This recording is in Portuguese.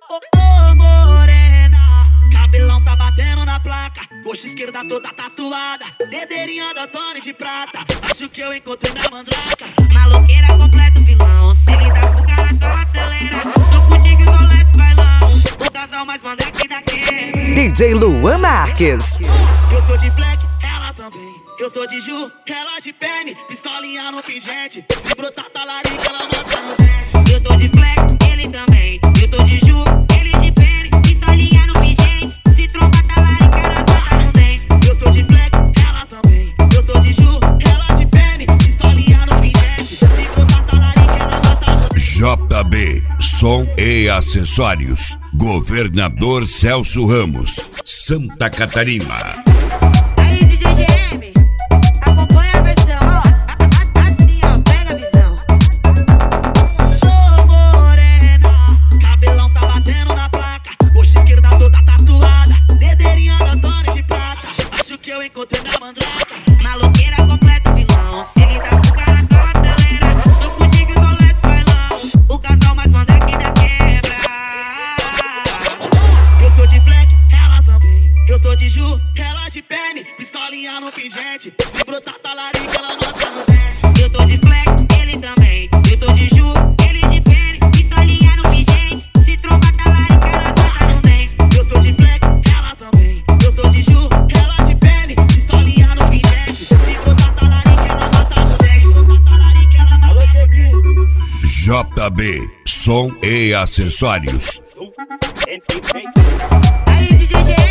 Ô morena, cabelão tá batendo na placa, coxa esquerda toda tatuada, dedeirinha da Tony de prata. Acho que eu encontrei na mandraca. Maloqueira completa o vilão, se lidar com caras fala acelera. Tô contigo e os Rolex bailão, o casal mais mandrake daqui. DJ Luan Marques. Eu tô de fleck, ela também. Eu tô de Ju, ela de Penny, pistolinha no pingente. Se brotar talarica, ela mata no dente. Eu tô de fleck, ele também. Eu tô de Ju, ele de Penny, pistolinha no pingente. Se tromba talarica, nós mata no dente. Eu tô de fleck, ela também. Eu tô de Ju, ela de Penny, pistolinha no pingente. Se brotar talarica, ela mata no dente. JB, som e acessórios. Governador Celso Ramos, Santa Catarina. Aí, DJ GM, acompanha a versão, ó. Assim, ó, pega a visão. Ô morena, cabelão tá batendo na placa, coxa esquerda toda tatuada, dedeirinha da Tony de prata. Acho que eu encontrei na mandraca. Maloqueira completa o vilão, se lidar com caras fala acelera. Tô contigo e os Rolex bailão, o casal mais mandrake da quebra. Eu tô de fleck, ela também. Eu tô de Ju, ela de Penny, pistolinha no pingente. Se brotar talarica, ela mata no dente. Eu tô de fleck, ele também. Eu tô de Ju, ele de Penny, pistolinha no pingente. Se tromba talarica, nós mata no dente. Eu tô de fleck, ela também. Eu tô de Ju, ela de Penny, pistolinha no pingente. Se brotar talarica, ela mata no dente. Brotar talarica, ela mata no dente. JB, som e acessórios. Aí, DJ